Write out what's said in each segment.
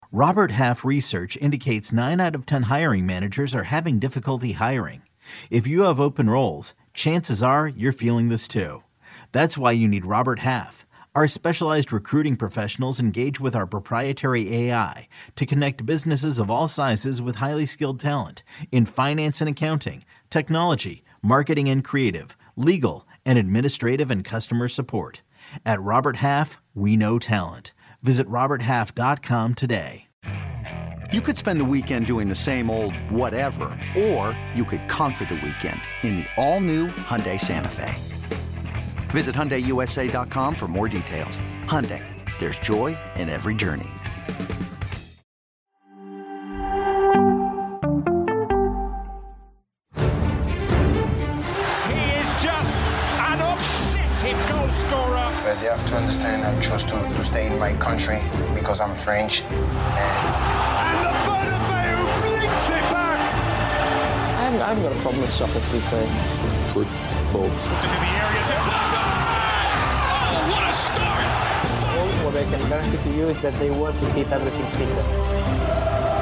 Robert Half research indicates 9 out of 10 hiring managers are having difficulty hiring. If you have open roles, chances are you're feeling this too. That's why you need Robert Half. Our specialized recruiting professionals engage with our proprietary AI to connect businesses of all sizes with highly skilled talent in finance and accounting, technology, marketing and creative, legal, and administrative and customer support. At Robert Half, we know talent. Visit roberthalf.com today. You could spend the weekend doing the same old whatever, or you could conquer the weekend in the all-new Hyundai Santa Fe. Visit HyundaiUSA.com for more details. Hyundai, there's joy in every journey. He is just an obsessive goal scorer. But they have to understand I chose to stay in my country because I'm French. And the Bernabeu blinks it back. I haven't got a problem with soccer, to be fair. Football. Into the area to Oh, what a start! What I can guarantee to you is that they want to keep everything secret.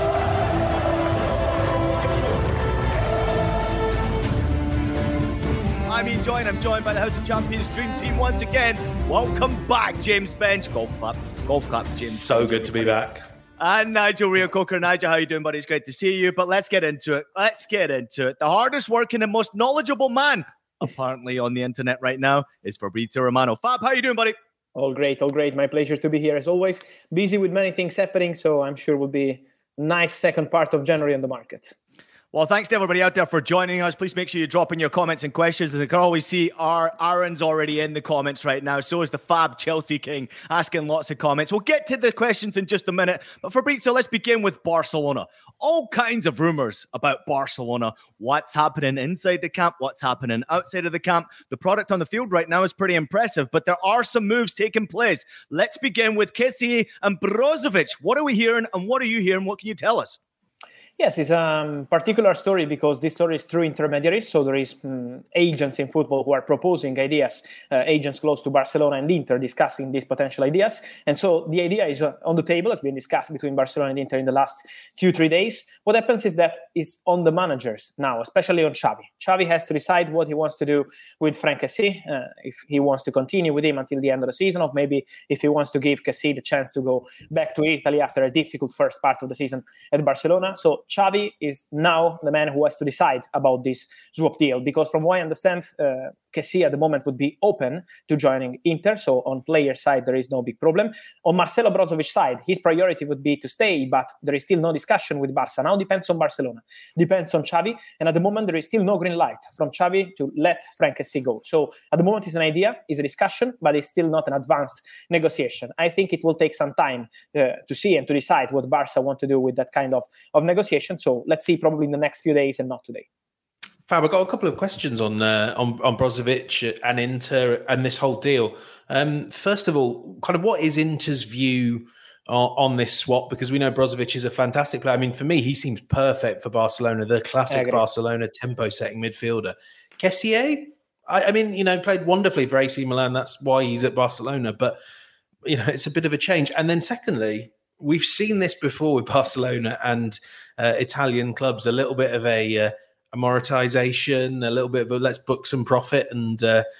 I'm joined by the House of Champions Dream Team once again. Welcome back, James Bench. Golf clap, James. So good to be back. And Nigel Reo-Coker. Nigel, how you doing, buddy? It's great to see you. But let's get into it. The hardest working and most knowledgeable man, apparently, on the internet right now is Fabrizio Romano. Fab, how you doing, buddy? All great. My pleasure to be here as always. Busy with many things happening, so I'm sure it will be a nice second part of January on the market. Well, thanks to everybody out there for joining us. Please make sure you drop in your comments and questions. As I can always see, Aaron's already in the comments right now. So is the Fab Chelsea King, asking lots of comments. We'll get to the questions in just a minute. But Fabrizio, let's begin with Barcelona. All kinds of rumors about Barcelona. What's happening inside the camp? What's happening outside of the camp? The product on the field right now is pretty impressive, but there are some moves taking place. Let's begin with Kessie and Brozovic. What are we hearing and what are you hearing? What can you tell us? Yes, it's a particular story because this story is through intermediaries. So there is agents in football who are proposing ideas, agents close to Barcelona and Inter discussing these potential ideas. And so the idea is on the table, has been discussed between Barcelona and Inter in the last 2-3 days. What happens is that it's on the managers now, especially on Xavi. Xavi has to decide what he wants to do with Franck Kessie, if he wants to continue with him until the end of the season, or maybe if he wants to give Kessie the chance to go back to Italy after a difficult first part of the season at Barcelona. So Xavi is now the man who has to decide about this swap deal, because from what I understand, Kessie at the moment would be open to joining Inter. So on player side, there is no big problem. On Marcelo Brozovic's side, his priority would be to stay, but there is still no discussion with Barca. Now depends on Barcelona, depends on Xavi. And at the moment, there is still no green light from Xavi to let Franck Kessie go. So at the moment, it's an idea, it's a discussion, but it's still not an advanced negotiation. I think it will take some time to see and to decide what Barca want to do with that kind of negotiation. So let's see probably in the next few days and not today. Fab, I've got a couple of questions on Brozovic and Inter and this whole deal. First of all, kind of what is Inter's view on this swap? Because we know Brozovic is a fantastic player. I mean, for me, he seems perfect for Barcelona, the classic Barcelona tempo-setting midfielder. Kessie, I mean, you know, played wonderfully for AC Milan. That's why he's at Barcelona. But, you know, it's a bit of a change. And then secondly, we've seen this before with Barcelona and Italian clubs, a little bit of a amortization, a little bit of a let's book some profit, and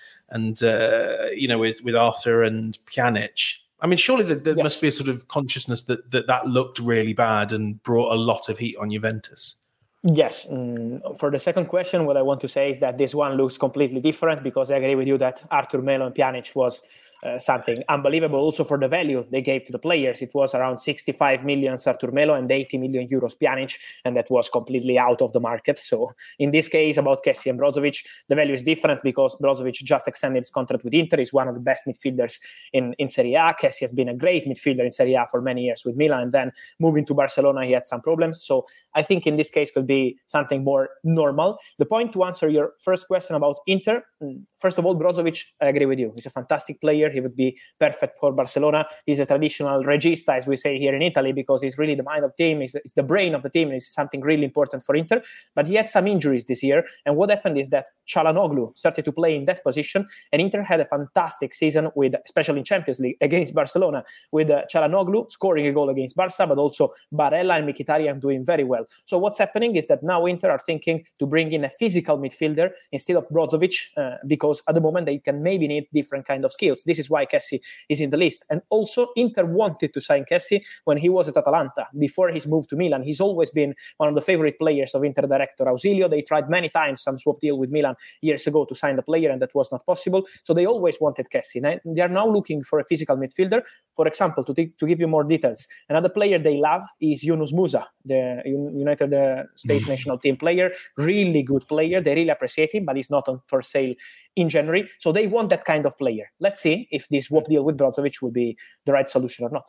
you know, with Arthur and Pjanic. I mean, surely there must be a sort of consciousness that looked really bad and brought a lot of heat on Juventus. Yes. For the second question, what I want to say is that this one looks completely different, because I agree with you that Arthur Melo and Pjanic was something unbelievable also for the value they gave to the players. It was around 65 million Arthur Melo and 80 million euros Pjanic, and that was completely out of the market. So in this case, about Kessie and Brozovic, the value is different because Brozovic just extended his contract with Inter. He's one of the best midfielders in Serie A. Kessie has been a great midfielder in Serie A for many years with Milan, and then moving to Barcelona, he had some problems. So I think in this case could be something more normal. The point to answer your first question about Inter, first of all, Brozovic, I agree with you. He's a fantastic player. player. He would be perfect for Barcelona. He's a traditional regista, as we say here in Italy, because he's really the mind of the team, he's the brain of the team, and is something really important for Inter. But he had some injuries this year, and what happened is that Çalhanoğlu started to play in that position, and Inter had a fantastic season, especially in Champions League, against Barcelona, with Çalhanoğlu scoring a goal against Barca, but also Barella and Mkhitaryan doing very well. So what's happening is that now Inter are thinking to bring in a physical midfielder instead of Brozovic, because at the moment they can maybe need different kind of skills. This is why Kessie is in the list. And also Inter wanted to sign Kessie when he was at Atalanta. Before his move to Milan, he's always been one of the favorite players of Inter director Ausilio. They tried many times some swap deal with Milan years ago to sign the player, and that was not possible. So they always wanted Kessie. They are now looking for a physical midfielder. For example, to give you more details, another player they love is Yunus Musa, the United States national team player. Really good player. They really appreciate him, but he's not on for sale in January. So they want that kind of player. Let's see if this swap deal with Brozovic will be the right solution or not.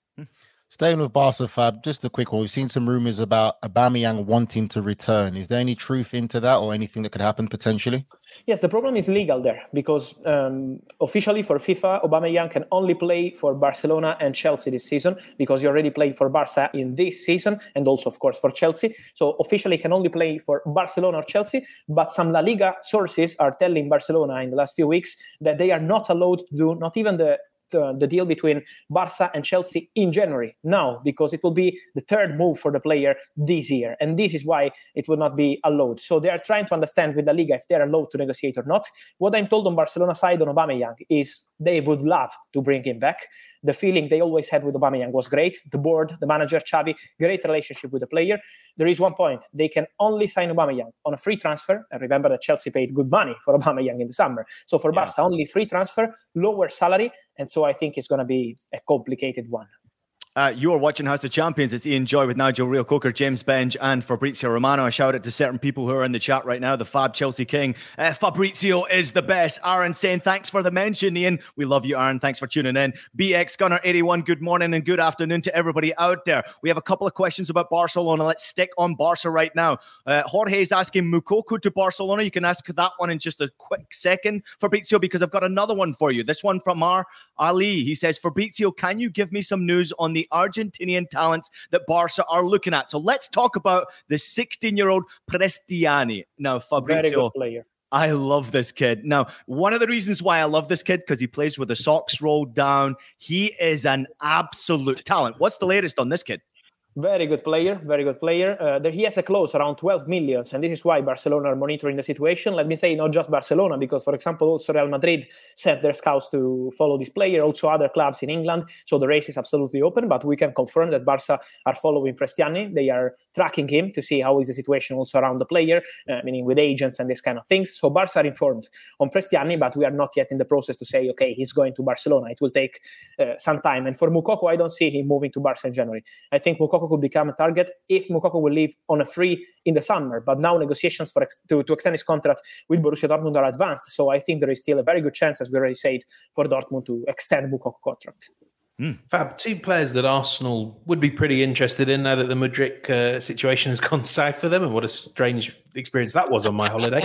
Staying with Barca, Fab, just a quick one. We've seen some rumours about Aubameyang wanting to return. Is there any truth into that or anything that could happen potentially? Yes, the problem is legal there because officially for FIFA, Aubameyang can only play for Barcelona and Chelsea this season because he already played for Barca in this season and also, of course, for Chelsea. So officially he can only play for Barcelona or Chelsea, but some La Liga sources are telling Barcelona in the last few weeks that they are not allowed to do not even the deal between Barca and Chelsea in January now, because it will be the third move for the player this year. And this is why it will not be allowed. So they are trying to understand with La Liga if they're allowed to negotiate or not. What I'm told on Barcelona side on Aubameyang is they would love to bring him back. The feeling they always had with Aubameyang was great. The board, the manager, Xavi, great relationship with the player. There is one point. They can only sign Aubameyang on a free transfer. And remember that Chelsea paid good money for Aubameyang in the summer. So for Barca, only free transfer, lower salary. And so I think it's going to be a complicated one. You are watching House of Champions. It's Ian Joy with Nigel Reo-Coker, James Benge, and Fabrizio Romano. A shout out to certain people who are in the chat right now. The Fab Chelsea King. Fabrizio is the best. Aaron saying, thanks for the mention, Ian. We love you, Aaron. Thanks for tuning in. BX Gunner 81, good morning and good afternoon to everybody out there. We have a couple of questions about Barcelona. Let's stick on Barca right now. Jorge is asking Moukoko to Barcelona. You can ask that one in just a quick second, Fabrizio, because I've got another one for you. This one from Ali. He says, Fabrizio, can you give me some news on the Argentinian talents that Barca are looking at? So let's talk about the 16-year-old Prestiani. Now, Fabrizio, very good player. I love this kid. Now, one of the reasons why I love this kid, because he plays with the socks rolled down. He is an absolute talent. What's the latest on this kid? Very good player, very good player. He has a clause around 12 million, and this is why Barcelona are monitoring the situation. Let me say not just Barcelona, because, for example, also Real Madrid sent their scouts to follow this player, also other clubs in England. So the race is absolutely open, but we can confirm that Barca are following Prestiani. They are tracking him to see how is the situation also around the player, meaning with agents and this kind of things. So Barca are informed on Prestiani, but we are not yet in the process to say, okay, he's going to Barcelona. It will take some time. And for Moukoko, I don't see him moving to Barca in January. I think Moukoko could become a target if Moukoko will leave on a free in the summer. But now negotiations to extend his contract with Borussia Dortmund are advanced. So I think there is still a very good chance, as we already said, for Dortmund to extend Moukoko contract. Fab, two players that Arsenal would be pretty interested in now that the Mudryk situation has gone south for them, and what a strange experience that was on my holiday.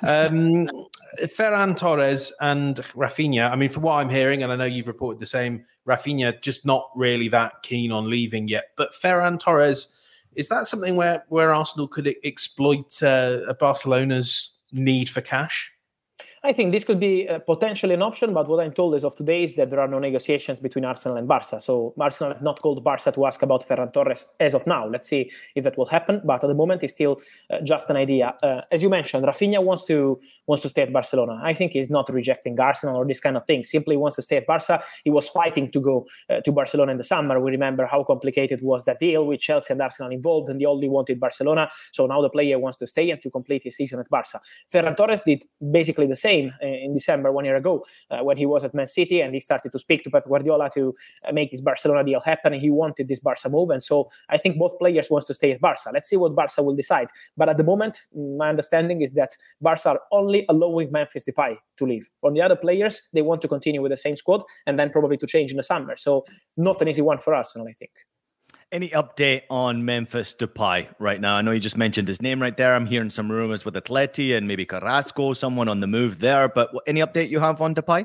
Ferran Torres and Rafinha. I mean, from what I'm hearing, and I know you've reported the same, Rafinha just not really that keen on leaving yet. But Ferran Torres, is that something where Arsenal could exploit Barcelona's need for cash? I think this could be potentially an option, but what I'm told as of today is that there are no negotiations between Arsenal and Barca. So Arsenal have not called Barca to ask about Ferran Torres as of now. Let's see if that will happen. But at the moment, it's still just an idea. As you mentioned, Rafinha wants to stay at Barcelona. I think he's not rejecting Arsenal or this kind of thing. Simply wants to stay at Barca. He was fighting to go to Barcelona in the summer. We remember how complicated was that deal with Chelsea and Arsenal involved, and they only wanted Barcelona. So now the player wants to stay and to complete his season at Barca. Ferran Torres did basically the same in December 1 year ago when he was at Man City, and he started to speak to Pep Guardiola to make this Barcelona deal happen. He wanted this Barca move, and so I think both players want to stay at Barca. Let's see what Barca will decide. But at the moment, my understanding is that Barca are only allowing Memphis Depay to leave. On the other players, they want to continue with the same squad and then probably to change in the summer. So not an easy one for Arsenal, I think. Any update on Memphis Depay right now? I know you just mentioned his name right there. I'm hearing some rumors with Atleti and maybe Carrasco, someone on the move there. But any update you have on Depay?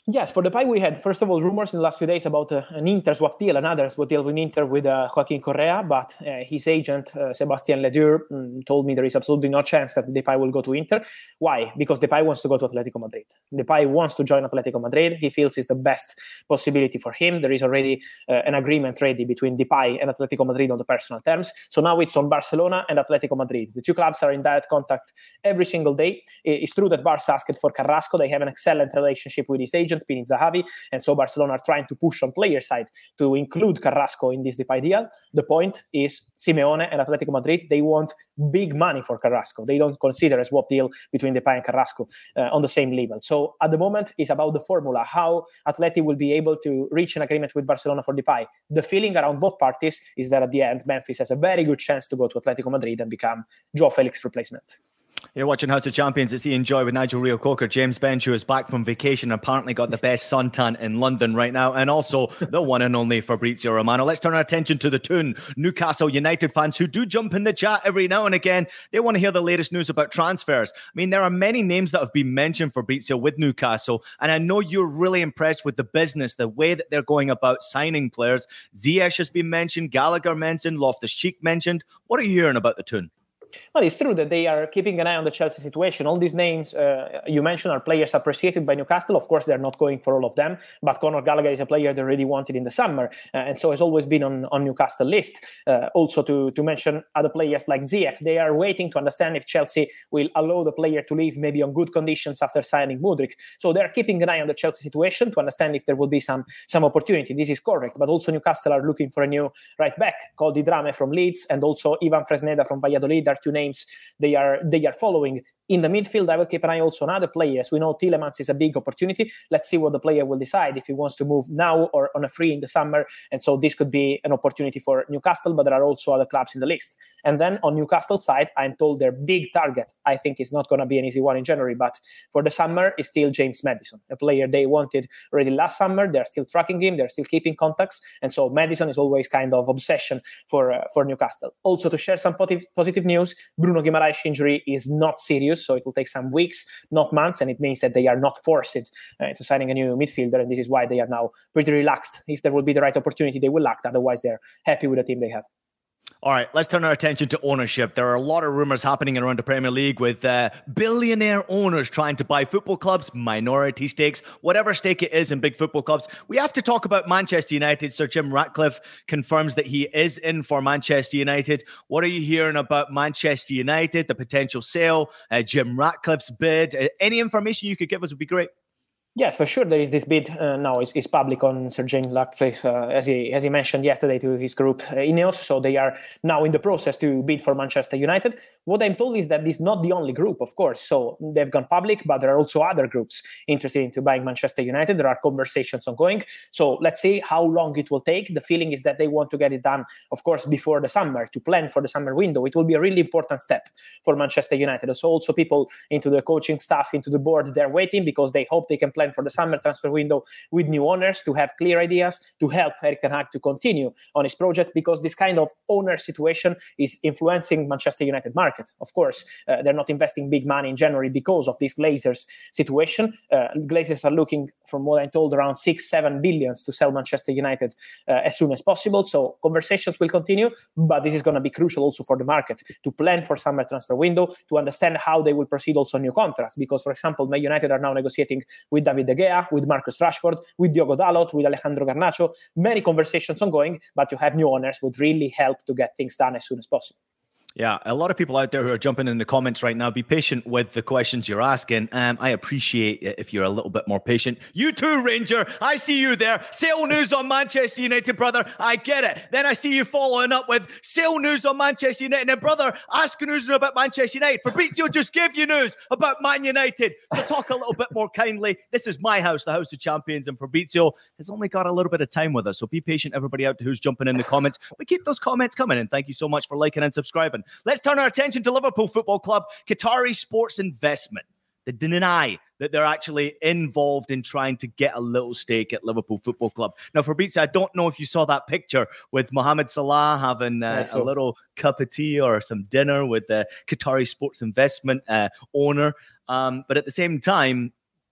Yes, for Depay, we had, first of all, rumors in the last few days about an Inter swap deal, another swap deal with Inter with Joaquin Correa, but his agent, Sebastien Ledur, told me there is absolutely no chance that Depay will go to Inter. Why? Because Depay wants to go to Atletico Madrid. Depay wants to join Atletico Madrid. He feels it's the best possibility for him. There is already an agreement ready between Depay and Atletico Madrid on the personal terms. So now it's on Barcelona and Atletico Madrid. The two clubs are in direct contact every single day. It's true that Barca asked for Carrasco. They have an excellent relationship with his agent, Pini Zahavi, and so Barcelona are trying to push on player side to include Carrasco in this Depay deal. The point is Simeone and Atletico Madrid, they want big money for Carrasco. They don't consider a swap deal between Depay and Carrasco on the same level. So at the moment, it's about the formula, how Atleti will be able to reach an agreement with Barcelona for Depay. The feeling around both parties is that at the end, Memphis has a very good chance to go to Atletico Madrid and become Joao Felix's replacement. You're watching House of Champions. It's Ian Joy with Nigel Reo-Coker. James Benshaw is back from vacation. Apparently got the best suntan in London right now. And also the one and only Fabrizio Romano. Let's turn our attention to the Toon. Newcastle United fans who do jump in the chat every now and again. They want to hear the latest news about transfers. I mean, there are many names that have been mentioned, Fabrizio, with Newcastle. And I know you're really impressed with the business, the way that they're going about signing players. Ziyech has been mentioned. Gallagher mentioned. Loftus-Cheek mentioned. What are you hearing about the Toon? Well, it's true that they are keeping an eye on the Chelsea situation. All these names you mentioned are players appreciated by Newcastle. Of course, they're not going for all of them, but Conor Gallagher is a player they really wanted in the summer, and so has always been on Newcastle list. Also, to mention other players like Ziyech, they are waiting to understand if Chelsea will allow the player to leave maybe on good conditions after signing Mudryk. So they're keeping an eye on the Chelsea situation to understand if there will be some opportunity. This is correct, but also Newcastle are looking for a new right back called Idrame from Leeds and also Ivan Fresneda from Valladolid. Two names they are following. In the midfield, I will keep an eye also on other players. We know Tielemans is a big opportunity. Let's see what the player will decide, if he wants to move now or on a free in the summer. And so this could be an opportunity for Newcastle, but there are also other clubs in the list. And then on Newcastle side, I'm told their big target, I think it's not going to be an easy one in January, but for the summer is still James Maddison, a player they wanted already last summer. They're still tracking him. They're still keeping contacts. And so Maddison is always kind of obsession for Newcastle. Also, to share some positive news, Bruno Guimaraes' injury is not serious. So it will take some weeks, not months, and it means that they are not forced to signing a new midfielder, and this is why they are now pretty relaxed. If there will be the right opportunity, they will act. Otherwise, they're happy with the team they have. All right, let's turn our attention to ownership. There are a lot of rumors happening around the Premier League with billionaire owners trying to buy football clubs, minority stakes, whatever stake it is in big football clubs. We have to talk about Manchester United. Sir Jim Ratcliffe confirms that he is in for Manchester United. What are you hearing about Manchester United, the potential sale, Jim Ratcliffe's bid? Any information you could give us would be great. Yes, for sure. There is this bid now. It's public on Sir James Ratcliffe, as he mentioned yesterday to his group Ineos. So they are now in the process to bid for Manchester United. What I'm told is that this is not the only group, of course. So they've gone public, but there are also other groups interested in buying Manchester United. There are conversations ongoing. So let's see how long it will take. The feeling is that they want to get it done, of course, before the summer, to plan for the summer window. It will be a really important step for Manchester United. So also people into the coaching staff, into the board, they're waiting because they hope they can plan for the summer transfer window with new owners to have clear ideas to help Erik ten Hag to continue on his project, because this kind of owner situation is influencing Manchester United market. Of course, they're not investing big money in January because of this Glazers situation. Glazers are looking, from what I'm told, around 6-7 billions to sell Manchester United as soon as possible. So conversations will continue, but this is going to be crucial also for the market to plan for summer transfer window, to understand how they will proceed also on new contracts. Because, for example, Man United are now negotiating with David De Gea, with Marcus Rashford, with Diogo Dalot, with Alejandro Garnacho. Many conversations ongoing, but to have new owners would really help to get things done as soon as possible. Yeah, a lot of people out there who are jumping in the comments right now. Be patient with the questions you're asking. I appreciate it if you're a little bit more patient. You too, Ranger. I see you there. Sale news on Manchester United, brother. I get it. Then I see you following up with sale news on Manchester United. And brother, ask news about Manchester United. Fabrizio just gave you news about Man United. So talk a little bit more kindly. This is my house, the House of Champions, and Fabrizio has only got a little bit of time with us. So be patient, everybody out there who's jumping in the comments. But keep those comments coming, and thank you so much for liking and subscribing. Let's turn our attention to Liverpool Football Club. Qatari Sports Investment. They deny that they're actually involved in trying to get a little stake at Liverpool Football Club. Now, Fabrizio, I don't know if you saw that picture with Mohamed Salah having a little cup of tea or some dinner with the Qatari Sports Investment owner. But at the same time,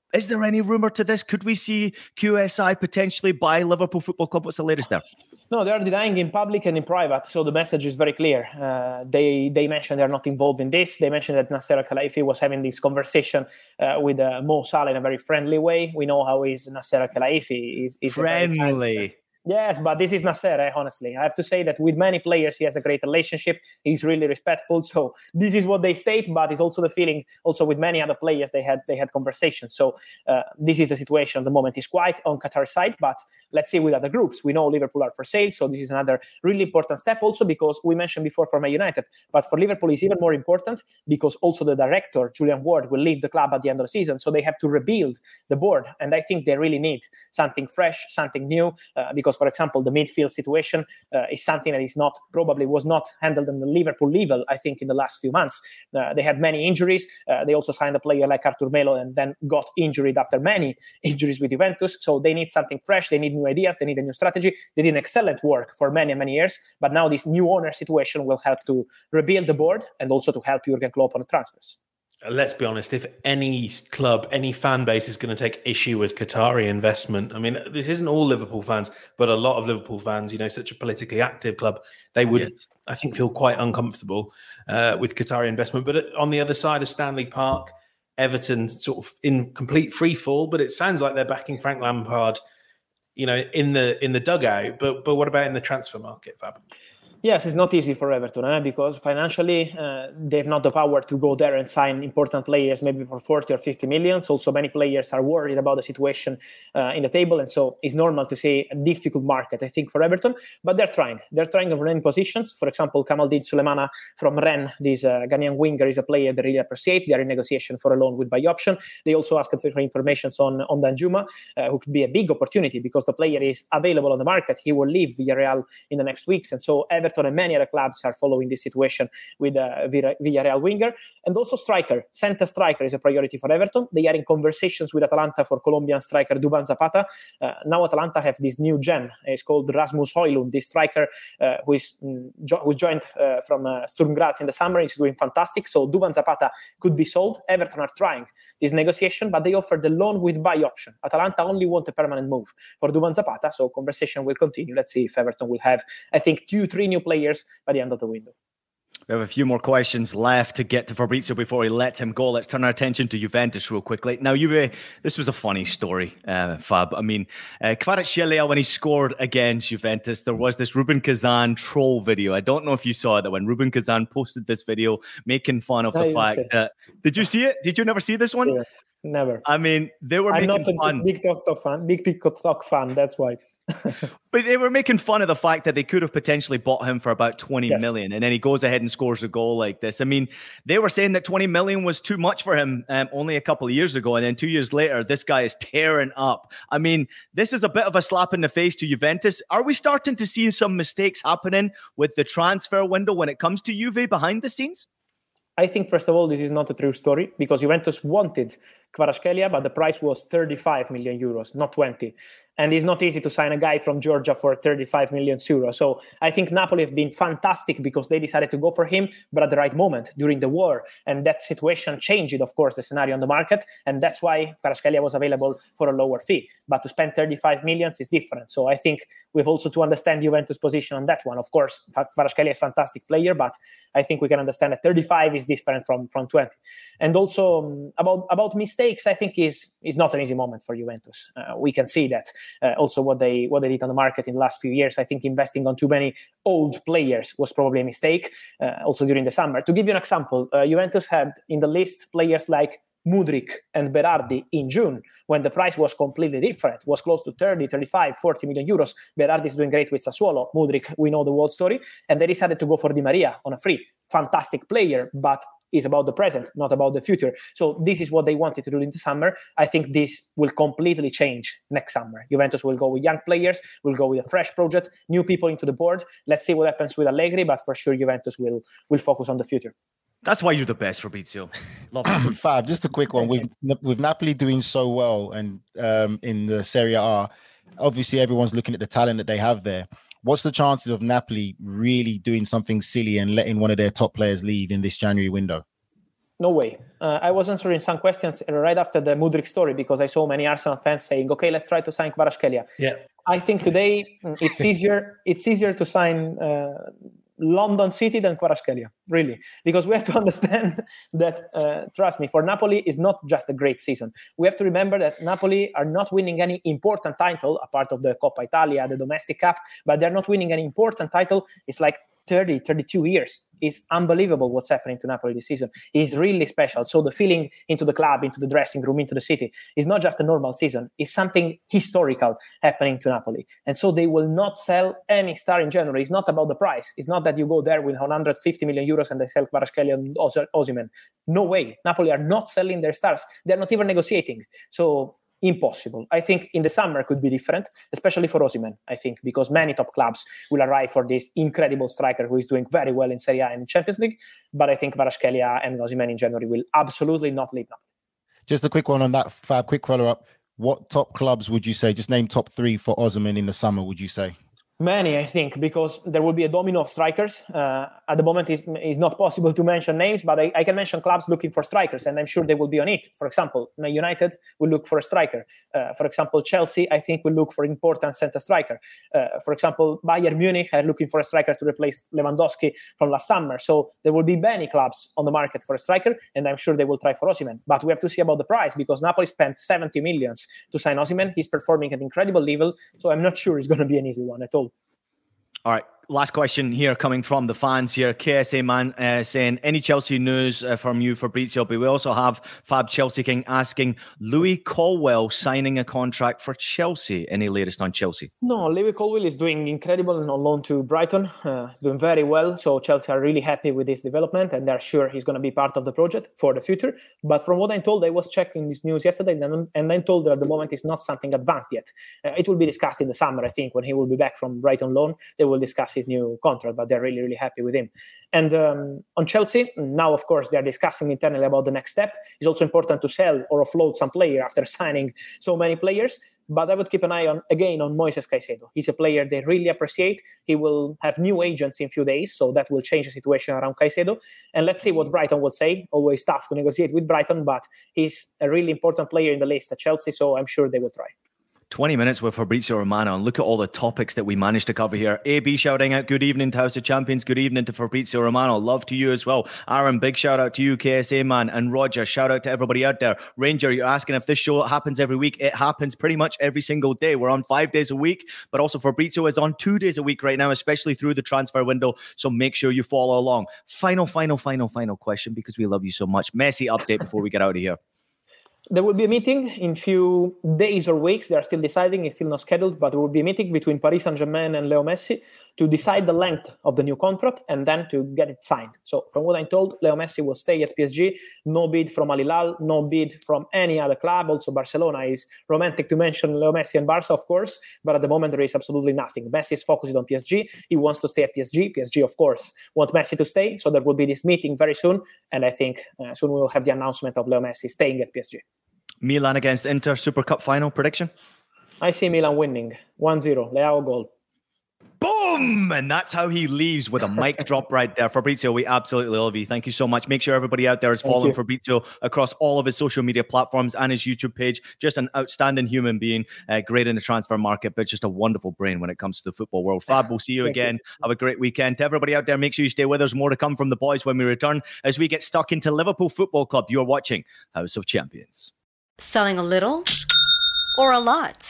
Is there any rumor to this? Could we see QSI potentially buy Liverpool Football Club? What's the latest there? No, they are denying in public and in private, so the message is very clear. They mentioned they're not involved in this. They mentioned that Nasser Al-Khelaifi was having this conversation with Mo Salah in a very friendly way. We know how is Nasser Al-Khelaifi. Is friendly. Yes, but this is Nasser, honestly. I have to say that with many players, he has a great relationship. He's really respectful. So this is what they state, but it's also the feeling also with many other players they had conversations. So this is the situation at the moment. It's quiet on Qatar side, but let's see with other groups. We know Liverpool are for sale, so this is another really important step also because we mentioned before for Man United, but for Liverpool it's even more important because also the director, Julian Ward, will leave the club at the end of the season. So they have to rebuild the board. And I think they really need something fresh, something new, because for example, the midfield situation is something that probably was not handled on the Liverpool level, I think, in the last few months. They had many injuries. They also signed a player like Artur Melo and then got injured after many injuries with Juventus. So they need something fresh. They need new ideas. They need a new strategy. They did excellent work for many, many years. But now this new owner situation will help to rebuild the board and also to help Jurgen Klopp on the transfers. Let's be honest, if any club, any fan base is going to take issue with Qatari investment, I mean, this isn't all Liverpool fans, but a lot of Liverpool fans, such a politically active club, they would, I think, feel quite uncomfortable with Qatari investment. But on the other side of Stanley Park, Everton sort of in complete free fall, but it sounds like they're backing Frank Lampard, in the dugout. But what about in the transfer market, Fab? Yes, it's not easy for Everton because financially they have not the power to go there and sign important players maybe for 40 or 50 million. So many players are worried about the situation in the table. And so it's normal to see a difficult market, I think, for Everton. But they're trying. They're trying on many positions. For example, Kamaldeen Sulemana from Rennes, this Ghanaian winger, is a player they really appreciate. They are in negotiation for a loan with buy option. They also asked for information on Danjuma, who could be a big opportunity because the player is available on the market. He will leave Villarreal in the next weeks. And so Everton and many other clubs are following this situation with Villarreal winger. And also center striker is a priority for Everton. They are in conversations with Atalanta for Colombian striker Duvan Zapata. Now Atalanta have this new gem. It's called Rasmus Højlund, this striker who joined from Sturm Graz in the summer. He's doing fantastic. So Duvan Zapata could be sold. Everton are trying this negotiation, but they offer the loan with buy option. Atalanta only want a permanent move for Duvan Zapata. So conversation will continue. Let's see if Everton will have, I think, 2-3 new players by the end of the window. We have a few more questions left to get to Fabrizio before he lets him go. Let's turn our attention to Juventus real quickly. Now, this was a funny story, Fab. I mean, Kvaratskhelia, when he scored against Juventus, there was this Rubin Kazan troll video. I don't know if you saw it, that when Rubin Kazan posted this video making fun of the fact that... Did you see it? Did you never see this one? Yes, never. I mean, they were making fun. I'm not a big TikTok fan, that's why. But they were making fun of the fact that they could have potentially bought him for about 20 million, and then he goes ahead and scores a goal like this. I mean, they were saying that 20 million was too much for him only a couple of years ago, and then 2 years later, this guy is tearing up. I mean, this is a bit of a slap in the face to Juventus. Are we starting to see some mistakes happening with the transfer window when it comes to Juve behind the scenes? I think, first of all, this is not a true story because Juventus wanted Kvaratskhelia, but the price was 35 million euros, not 20. And it's not easy to sign a guy from Georgia for 35 million euros. So I think Napoli have been fantastic because they decided to go for him, but at the right moment during the war. And that situation changed, of course, the scenario on the market. And that's why Kvaratskhelia was available for a lower fee. But to spend 35 million is different. So I think we've also to understand Juventus' position on that one. Of course, Kvaratskhelia is a fantastic player, but I think we can understand that 35 is different from 20. And also about mistakes, I think is not an easy moment for Juventus. We can see that. Also what they did on the market in the last few years. I think investing on too many old players was probably a mistake, also during the summer. To give you an example, Juventus had in the list players like Mudryk and Berardi in June, when the price was completely different, was close to 30, 35, 40 million euros. Berardi is doing great with Sassuolo. Mudryk, we know the whole story. And they decided to go for Di Maria on a free. Fantastic player, but is about the present, not about the future. So this is what they wanted to do in the summer. I think this will completely change next summer. Juventus will go with young players, will go with a fresh project, new people into the board. Let's see what happens with Allegri, but for sure Juventus will focus on the future. That's why you're the best, Fabrizio. Love it. Fab, just a quick one. With Napoli doing so well and in the Serie A, obviously everyone's looking at the talent that they have there. What's the chances of Napoli really doing something silly and letting one of their top players leave in this January window? No way. I was answering some questions right after the Mudryk story because I saw many Arsenal fans saying, okay, let's try to sign Kvaratskhelia. Yeah. I think today it's easier to sign London City than Kvaratskhelia, really, because we have to understand that, trust me, for Napoli is not just a great season. We have to remember that Napoli are not winning any important title, apart of the Coppa Italia, the domestic cup, but they're not winning any important title. It's like 32 years. It's unbelievable what's happening to Napoli this season. It's really special. So the feeling into the club, into the dressing room, into the city is not just a normal season. It's something historical happening to Napoli. And so they will not sell any star in January. It's not about the price. It's not that you go there with 150 million euros and they sell Kvaratskhelia and Osimhen. No way. Napoli are not selling their stars. They're not even negotiating. So impossible. I think in the summer could be different, especially for Osimhen, I think, because many top clubs will arrive for this incredible striker who is doing very well in Serie A and in Champions League. But I think Kvaratskhelia and Osimhen in January will absolutely not leave Napoli. Just a quick one on that, Fab, quick follow-up. What top clubs would you say? Just name top 3 for Osimhen in the summer, would you say? Many, I think, because there will be a domino of strikers. At the moment, it's not possible to mention names, but I can mention clubs looking for strikers, and I'm sure they will be on it. For example, United will look for a striker. For example, Chelsea, I think, will look for important center striker. For example, Bayern Munich are looking for a striker to replace Lewandowski from last summer. So there will be many clubs on the market for a striker, and I'm sure they will try for Osimhen. But we have to see about the price, because Napoli spent 70 million to sign Osimhen. He's performing at an incredible level, so I'm not sure it's going to be an easy one at all. All right, last question here coming from the fans here. KSA Man saying, any Chelsea news from you, Fabrizio? But we also have Fab Chelsea King asking, Louis Colwill signing a contract for Chelsea. Any latest on Chelsea? No, Louis Colwill is doing incredible on loan to Brighton. He's doing very well. So Chelsea are really happy with this development and they're sure he's going to be part of the project for the future. But from what I'm told, I was checking this news yesterday and I'm told that at the moment it's not something advanced yet. It will be discussed in the summer, I think, when he will be back from Brighton loan. They will discuss his new contract, but they're really, really happy with him. And on Chelsea, now, of course, they're discussing internally about the next step. It's also important to sell or offload some player after signing so many players. But I would keep an eye on Moises Caicedo. He's a player they really appreciate. He will have new agents in a few days, so that will change the situation around Caicedo. And let's see what Brighton will say. Always tough to negotiate with Brighton, but he's a really important player in the list at Chelsea, so I'm sure they will try. 20 minutes with Fabrizio Romano, and look at all the topics that we managed to cover here. AB shouting out, good evening to House of Champions, good evening to Fabrizio Romano, love to you as well. Aaron, big shout out to you, KSA Man, and Roger, shout out to everybody out there. Ranger, you're asking if this show happens every week. It happens pretty much every single day. We're on 5 days a week, but also Fabrizio is on 2 days a week right now, especially through the transfer window, so make sure you follow along. Final question, because we love you so much. Messi update before we get out of here. There will be a meeting in few days or weeks. They are still deciding. It's still not scheduled, but there will be a meeting between Paris Saint-Germain and Leo Messi to decide the length of the new contract and then to get it signed. So from what I'm told, Leo Messi will stay at PSG. No bid from Al Hilal, no bid from any other club. Also, Barcelona is romantic to mention Leo Messi and Barca, of course, but at the moment there is absolutely nothing. Messi is focused on PSG. He wants to stay at PSG. PSG, of course, want Messi to stay. So there will be this meeting very soon. And I think soon we will have the announcement of Leo Messi staying at PSG. Milan against Inter, Super Cup final prediction? I see Milan winning 1-0, Leao goal. Boom! And that's how he leaves with a mic drop right there. Fabrizio, we absolutely love you. Thank you so much. Make sure everybody out there is following Fabrizio across all of his social media platforms and his YouTube page. Just an outstanding human being, great in the transfer market, but just a wonderful brain when it comes to the football world. Fab, we'll see you again. Have a great weekend. To everybody out there, make sure you stay with us. More to come from the boys when we return as we get stuck into Liverpool Football Club. You're watching House of Champions. Selling a little or a lot?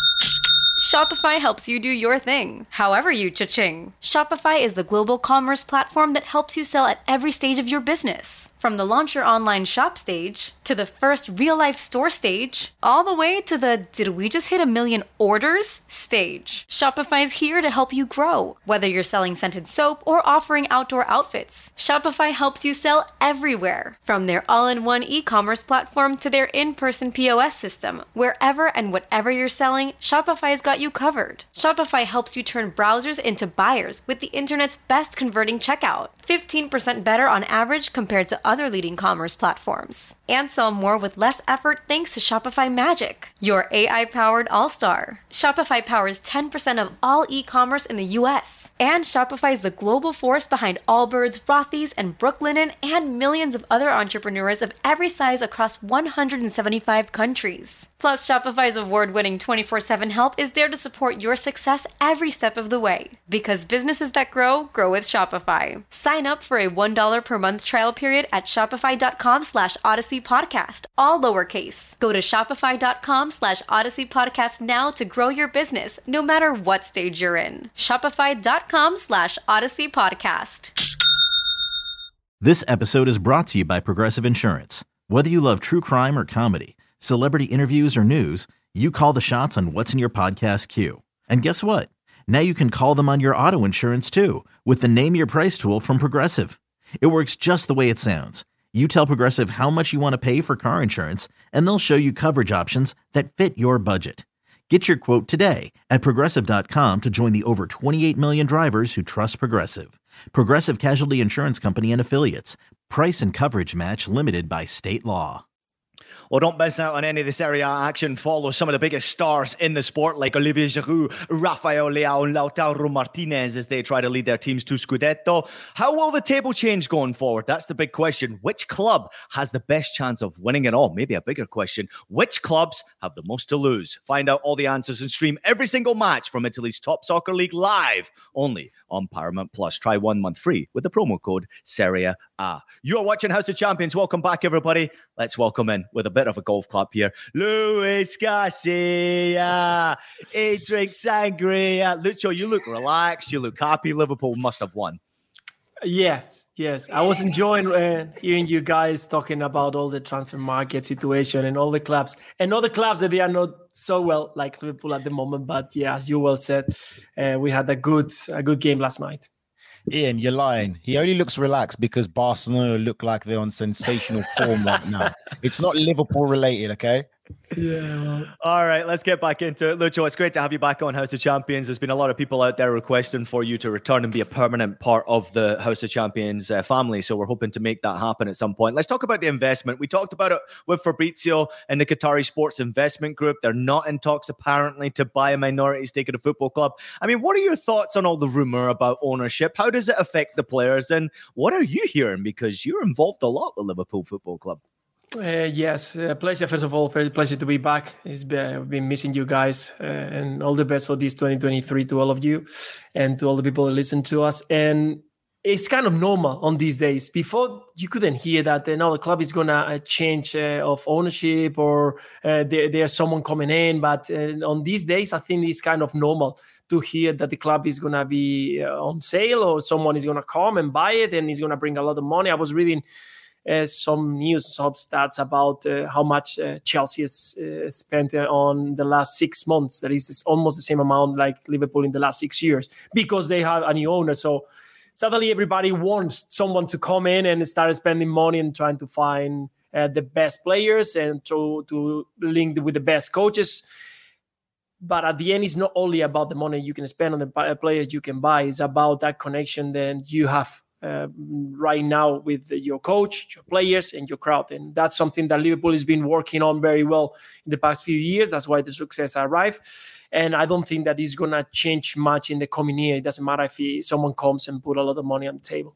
Shopify helps you do your thing, however you cha-ching. Shopify is the global commerce platform that helps you sell at every stage of your business. From the launch your online shop stage, to the first real-life store stage, all the way to the did we just hit 1 million orders stage. Shopify's here to help you grow. Whether you're selling scented soap or offering outdoor outfits, Shopify helps you sell everywhere. From their all-in-one e-commerce platform to their in-person POS system. Wherever and whatever you're selling, Shopify's got you covered. Shopify helps you turn browsers into buyers with the internet's best converting checkout. 15% better on average compared to other leading commerce platforms. And sell more with less effort thanks to Shopify Magic, your AI-powered all-star. Shopify powers 10% of all e-commerce in the U.S. And Shopify is the global force behind Allbirds, Rothy's, and Brooklinen, and millions of other entrepreneurs of every size across 175 countries. Plus, Shopify's award-winning 24/7 help is there to support your success every step of the way. Because businesses that grow with Shopify. Sign up for a $1 per month trial period at shopify.com/Odyssey Podcast, all lowercase. Go to shopify.com/Odyssey Podcast now to grow your business, no matter what stage you're in. Shopify.com/Odyssey Podcast. This episode is brought to you by Progressive Insurance. Whether you love true crime or comedy, celebrity interviews or news, you call the shots on what's in your podcast queue. And guess what? Now you can call them on your auto insurance too with the Name Your Price tool from Progressive. It works just the way it sounds. You tell Progressive how much you want to pay for car insurance, and they'll show you coverage options that fit your budget. Get your quote today at Progressive.com to join the over 28 million drivers who trust Progressive. Progressive Casualty Insurance Company and Affiliates. Price and coverage match limited by state law. Well, don't miss out on any of the Serie A action. Follow some of the biggest stars in the sport like Olivier Giroud, Rafael Leao, and Lautaro Martinez as they try to lead their teams to Scudetto. How will the table change going forward? That's the big question. Which club has the best chance of winning it all? Maybe a bigger question. Which clubs have the most to lose? Find out all the answers and stream every single match from Italy's top soccer league live only on Paramount Plus. Try 1 month free with the promo code Serie A. You are watching House of Champions. Welcome back, everybody. Let's welcome in with a bit of a golf clap here. Luis Garcia. He drinks sangria. Lucho, you look relaxed. You look happy. Liverpool must have won. Yes. I was enjoying hearing you guys talking about all the transfer market situation and all the clubs. And all the clubs that they are not so well like Liverpool at the moment. But yeah, as you well said, we had a good game last night. Ian, you're lying. He only looks relaxed because Barcelona look like they're on sensational form right now. It's not Liverpool related, okay? Yeah. All right, let's get back into it. Lucho, it's great to have you back on House of Champions. There's been a lot of people out there requesting for you to return and be a permanent part of the House of Champions family. So we're hoping to make that happen at some point. Let's talk about the investment. We talked about it with Fabrizio and the Qatari Sports Investment Group. They're not in talks, apparently, to buy a minority stake in a football club. I mean, what are your thoughts on all the rumor about ownership? How does it affect the players? And what are you hearing? Because you're involved a lot with Liverpool Football Club. Yes, pleasure. First of all, very pleasure to be back. I've been missing you guys, and all the best for this 2023 to all of you and to all the people that listen to us. And it's kind of normal on these days. Before, you couldn't hear that now the club is going to change of ownership or there's someone coming in. But on these days, I think it's kind of normal to hear that the club is going to be on sale or someone is going to come and buy it and he's going to bring a lot of money. I was reading some news, some stats about how much Chelsea has spent on the last 6 months. That is almost the same amount like Liverpool in the last 6 years because they have a new owner. So suddenly everybody wants someone to come in and start spending money and trying to find the best players and to link with the best coaches. But at the end, it's not only about the money you can spend on the players you can buy. It's about that connection that you have right now with your coach, your players, and your crowd. And that's something that Liverpool has been working on very well in the past few years. That's why the success arrived. And I don't think that it's going to change much in the coming year. It doesn't matter if someone comes and put a lot of money on the table.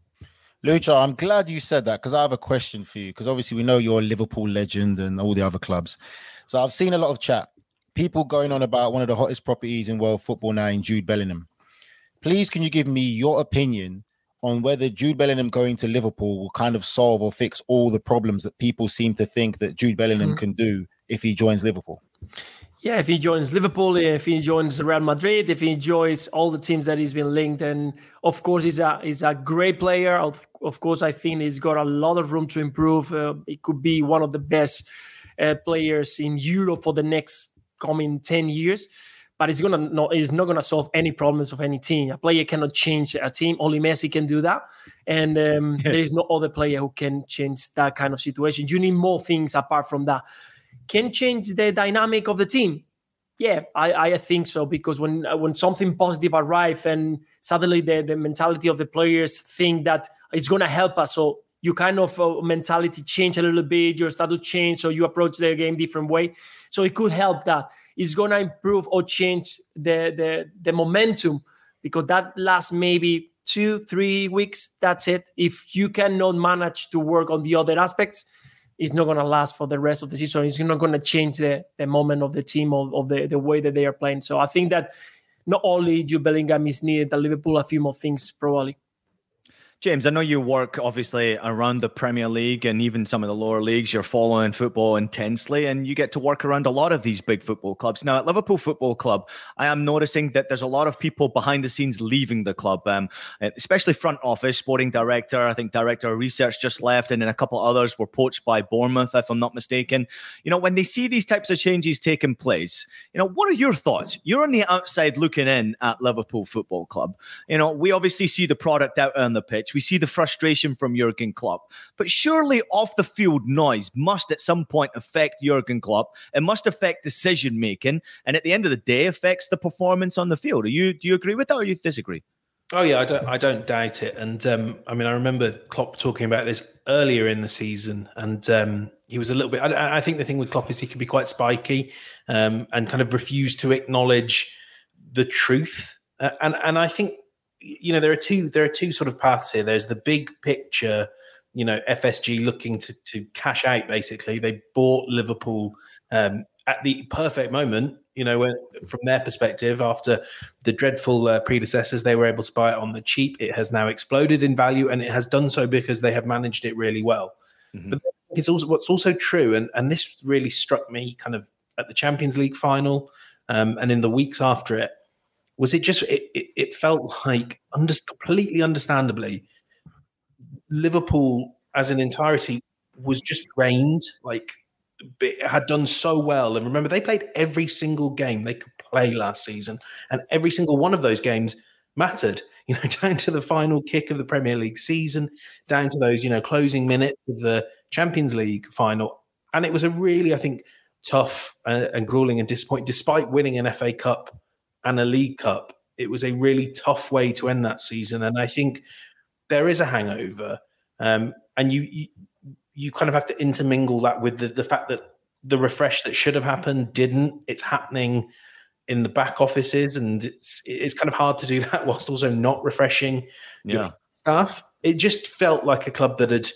Lucho, I'm glad you said that because I have a question for you. Because obviously we know you're a Liverpool legend and all the other clubs. So I've seen a lot of chat. People going on about one of the hottest properties in world football now in Jude Bellingham. Please, can you give me your opinion on whether Jude Bellingham going to Liverpool will kind of solve or fix all the problems that people seem to think that Jude Bellingham can do if he joins Liverpool? Yeah, if he joins Liverpool, if he joins Real Madrid, if he joins all the teams that he's been linked, and of course he's a great player. Of course, I think he's got a lot of room to improve. It could be one of the best players in Europe for the next coming 10 years. But it's not going to solve any problems of any team. A player cannot change a team. Only Messi can do that. And there is no other player who can change that kind of situation. You need more things apart from that. Can change the dynamic of the team? Yeah, I think so. Because when something positive arrives and suddenly the mentality of the players think that it's going to help us. So you kind of mentality change a little bit, your status change, so you approach the game different way. So it could help that. It's going to improve or change the momentum, because that lasts maybe 2-3 weeks. That's it. If you cannot manage to work on the other aspects, it's not going to last for the rest of the season. It's not going to change the moment of the team or the way that they are playing. So I think that not only Jude Bellingham is needed at Liverpool, a few more things probably. James, I know you work obviously around the Premier League and even some of the lower leagues. You're following football intensely and you get to work around a lot of these big football clubs. Now, at Liverpool Football Club, I am noticing that there's a lot of people behind the scenes leaving the club, especially front office, sporting director. I think director of research just left, and then a couple others were poached by Bournemouth, if I'm not mistaken. You know, when they see these types of changes taking place, you know, what are your thoughts? You're on the outside looking in at Liverpool Football Club. You know, we obviously see the product out on the pitch. We see the frustration from Jurgen Klopp. But surely off-the-field noise must at some point affect Jurgen Klopp. It must affect decision-making. And at the end of the day, affects the performance on the field. Do you agree with that or you disagree? Oh, yeah, I don't doubt it. And I mean, I remember Klopp talking about this earlier in the season. And he was a little bit... I think the thing with Klopp is he can be quite spiky and kind of refuse to acknowledge the truth. And I think... You know, there are two sort of paths here. There's the big picture, you know, FSG looking to cash out, basically. They bought Liverpool at the perfect moment, you know, when, from their perspective, after the dreadful predecessors, they were able to buy it on the cheap. It has now exploded in value, and it has done so because they have managed it really well. Mm-hmm. But it's also what's also true, and this really struck me kind of at the Champions League final and in the weeks after it, was it felt like completely understandably, Liverpool as an entirety was just drained, like it had done so well. And remember, they played every single game they could play last season, and every single one of those games mattered, you know, down to the final kick of the Premier League season, down to those, you know, closing minutes of the Champions League final. And it was a really, I think, tough and grueling and disappointing, despite winning an FA Cup and a League Cup. It was a really tough way to end that season. And I think there is a hangover. And you kind of have to intermingle that with the fact that the refresh that should have happened didn't. It's happening in the back offices, and it's kind of hard to do that whilst also not refreshing your staff. It just felt like a club that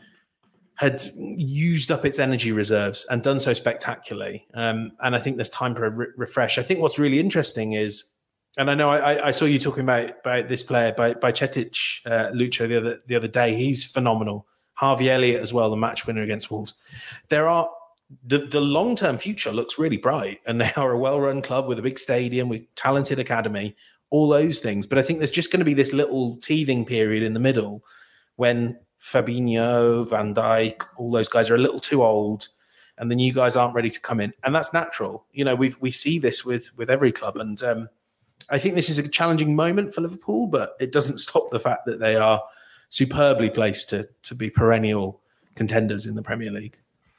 had used up its energy reserves and done so spectacularly. And I think there's time for a refresh. I think what's really interesting is, and I know I saw you talking about this player, by Cetic, Lucho, the other day. He's phenomenal. Harvey Elliott as well, the match winner against Wolves. There are the long-term future looks really bright, and they are a well-run club with a big stadium, with talented academy, all those things. But I think there's just going to be this little teething period in the middle when Fabinho, Van Dijk, all those guys are a little too old, and the new guys aren't ready to come in, and that's natural. You know, we see this with every club, and I think this is a challenging moment for Liverpool, but it doesn't stop the fact that they are superbly placed to be perennial contenders in the Premier League.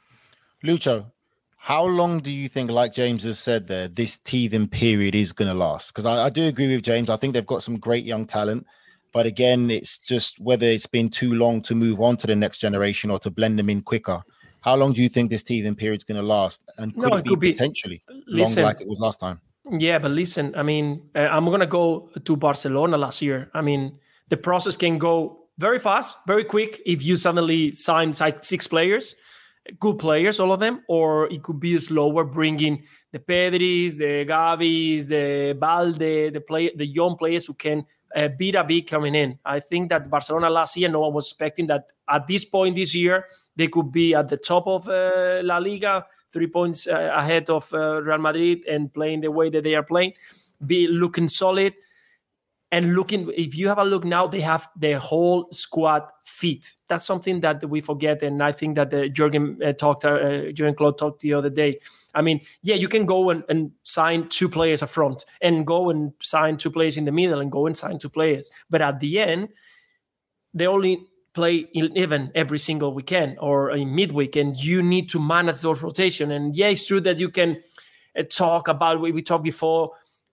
Lucho, how long do you think, like James has said there, this teething period is going to last? Because I do agree with James. I think they've got some great young talent. But again, it's just whether it's been too long to move on to the next generation or to blend them in quicker. How long do you think this teething period is going to last? And could it be potentially long like it was last time? Yeah, but listen, I mean, I'm going to go to Barcelona last year. I mean, the process can go very fast, very quick if you suddenly sign 6 players, good players, all of them, or it could be slower, bringing the Pedris, the Gavis, the Balde, the young players who can bit a bit coming in. I think that Barcelona last year, no one was expecting that at this point this year, they could be at the top of La Liga, 3 points ahead of Real Madrid, and playing the way that they are playing, be looking solid. And looking, if you have a look now, they have their whole squad fit. That's something that we forget. And I think that Jurgen Klopp talked the other day. I mean, yeah, you can go and sign 2 players up front and go and sign 2 players in the middle and go and sign 2 players. But at the end, they only play 11 every single weekend or in midweek, and you need to manage those rotation. And yeah, it's true that you can talk about what we talked before,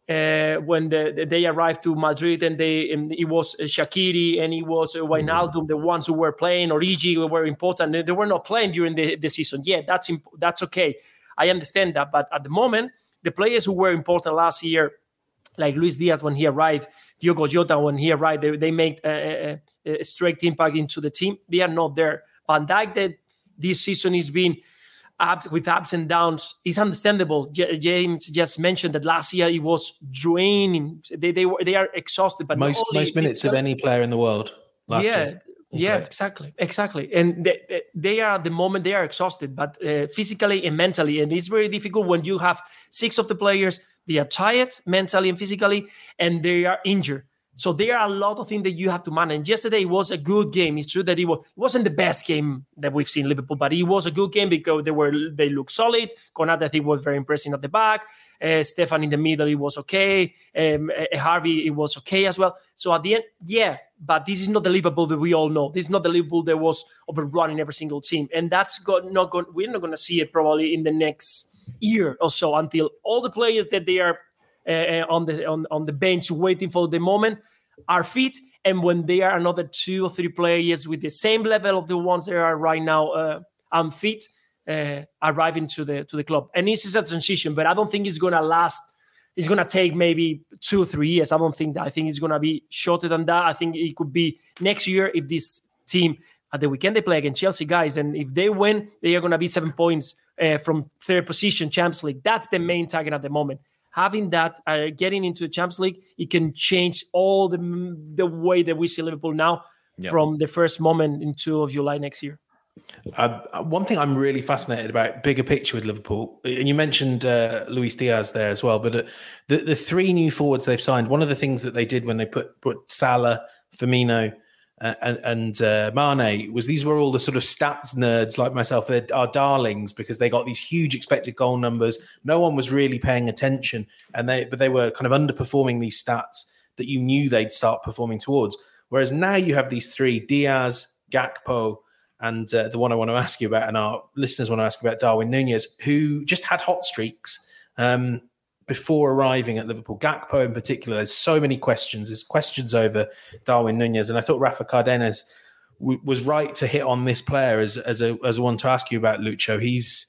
when they arrived to Madrid, and it was Shaqiri and it was Wijnaldum, the ones who were playing, Origi were important. They were not playing during the season. Yeah, that's okay. I understand that. But at the moment, the players who were important last year, like Luis Diaz when he arrived, Diogo Jota when he arrived, they made a straight impact into the team. They are not there. Van Dijk, that this season is been with ups and downs, is understandable. James just mentioned that last year it was draining. They are exhausted, but most minutes of any player in the world last year. Yeah, exactly. And they are at the moment they are exhausted, but physically and mentally, and it's very difficult when you have 6 of the players. They are tired mentally and physically, and they are injured. So there are a lot of things that you have to manage. Yesterday was a good game. It's true that it wasn't the best game that we've seen Liverpool, but it was a good game because they look solid. Konate, I think, was very impressive at the back. Stefan in the middle, it was okay. Harvey, it was okay as well. So at the end, yeah, but this is not the Liverpool that we all know. This is not the Liverpool that was overrunning every single team, and we're not going to see it probably in the next year or so until all the players that they are on the bench waiting for the moment are fit, and when there are another 2 or 3 players with the same level of the ones that are right now unfit arriving to the club. And this is a transition, but I don't think it's going to last. It's going to take maybe 2 or 3 years. I don't think that. I think it's going to be shorter than that. I think it could be next year if this team at the weekend they play against Chelsea, guys, and if they win, they are going to be 7 points from 3rd position, Champions League. That's the main target at the moment. Having that, getting into the Champions League, it can change all the way that we see Liverpool now from the first moment in 2 of July next year. One thing I'm really fascinated about, bigger picture with Liverpool, and you mentioned Luis Diaz there as well, but the 3 new forwards they've signed, one of the things that they did when they put Salah, Firmino, and Mane was these were all the sort of stats nerds like myself. They're our darlings because they got these huge expected goal numbers. No one was really paying attention, but they were kind of underperforming these stats that you knew they'd start performing towards. Whereas now you have these 3, Diaz, Gakpo, and the one I want to ask you about, and our listeners want to ask about, Darwin Nunez, who just had hot streaks before arriving at Liverpool. Gakpo in particular, there's so many questions. There's questions over Darwin Nunez, and I thought Rafa Cardenas was right to hit on this player as a one to ask you about, Lucho.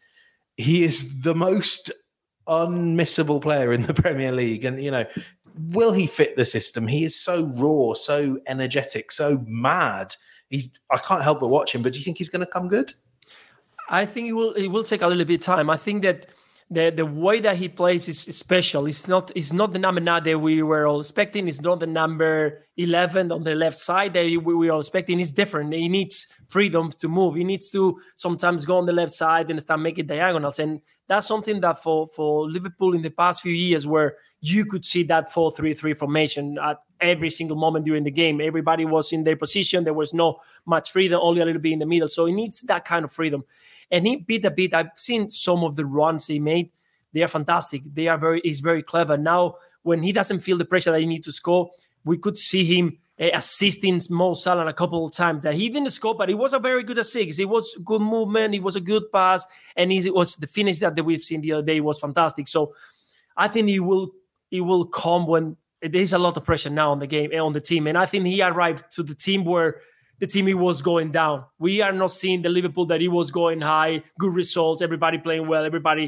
He is the most unmissable player in the Premier League, and will he fit the system? He is so raw, so energetic, so mad. I can't help but watch him. But do you think he's going to come good? I think it will take a little bit of time. I think that the way that he plays is special. It's not the number 9 that we were all expecting. It's not the number 11 on the left side that we were all expecting. It's different. He needs freedom to move. He needs to sometimes go on the left side and start making diagonals. And that's something that for Liverpool in the past few years, where you could see that 4-3-3 formation at every single moment during the game. Everybody was in their position. There was no much freedom, only a little bit in the middle. So he needs that kind of freedom. And he bit a bit. I've seen some of the runs he made. They are fantastic. He's very clever. Now, when he doesn't feel the pressure that he needs to score, we could see him assisting Mo Salah a couple of times. That he didn't score, but it was a very good assist. It was good movement. It was a good pass. And it was the finish that we've seen the other day was fantastic. So I think he will come when there's a lot of pressure now on the game, on the team. And I think he arrived to the team where the team he was going down. We are not seeing the Liverpool that he was going high, good results, everybody playing well,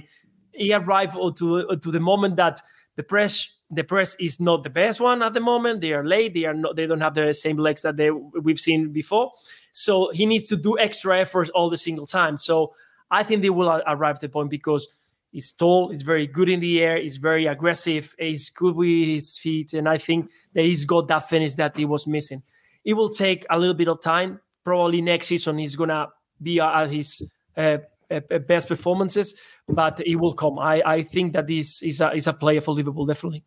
he arrived to the moment that the press is not the best one at the moment. They are late. They don't have the same legs that we've seen before. So he needs to do extra efforts all the single time. So I think they will arrive at the point because he's tall, he's very good in the air, he's very aggressive, he's good with his feet, and I think that he's got that finish that he was missing. It will take a little bit of time. Probably next season he's going to be at his best performances, but it will come. I think that this is a player for Liverpool, definitely.